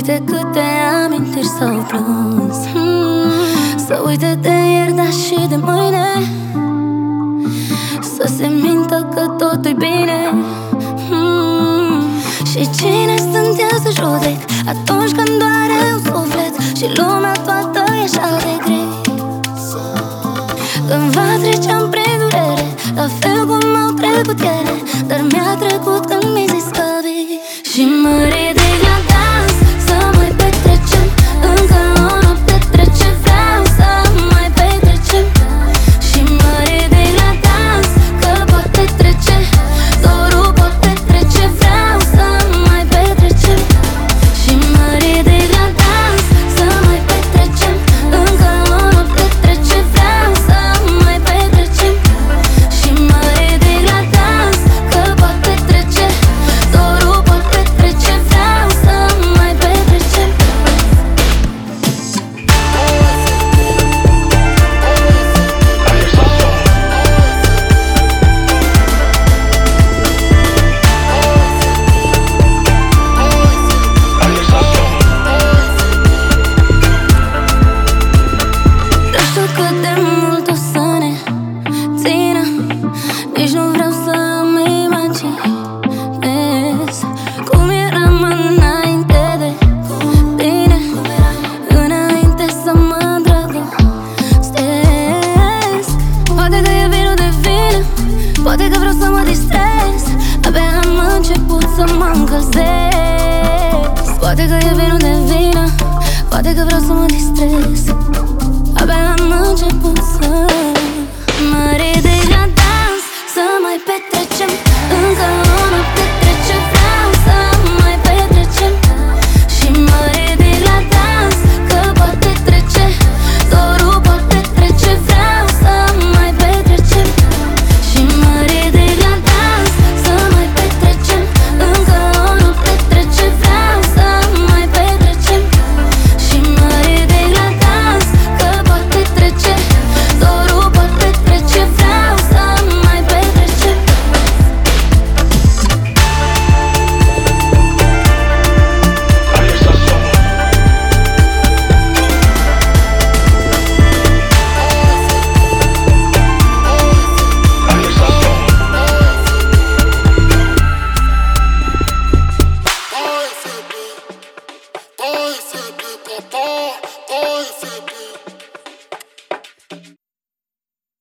uite câte amintiri s-au plâns, să uite de ieri, dar și de mâine, să se mintă că totul-i bine. Și cine sunt eu să judec atunci când doare un suflet și lumea toată e așa de grea? Cândva treceam prin durere, la fel cum au trecut ele, dar mi-a trecut când mi-ai zis că vii. Și mă ridic la dans, să mai petrecem, încă o noapte trece, vreau să mai petrecem. Și mă ridic la dans, că poate trece, dorul poate trece, vreau să mai petrecem. Și mă ridic la dans, să mai petrecem, încă o noapte trece, vreau să mai petrecem. Și mă ridic la dans, că poate trece, dorul poate trece, vreau să mai petrecem. Nu știu cât de mult o să ne țină, nici nu vreau să-mi imaginez cum eram înainte de tine, înainte să mă îndrăgostesc. Poate că e vinul de vină, poate că vreau să mă distrez, abia am început să mă încălzesc. Poate că e vinul de vină, poate că vreau să mă distrez, abia am început să mă ridic la dans, să mai petrecem, încă o noapte trece, vreau să mai petrecem. Și mă ridic la dans, că poate trece, dorul poate trece, vreau să mai petrecem. Și mă ridic la dans, să mai petrecem, încă o noapte trece, vreau să mai petrecem. Și mă ridic la dans, că poate trece, dorul poate trece, vreau să mai petrecem. Boy, c'est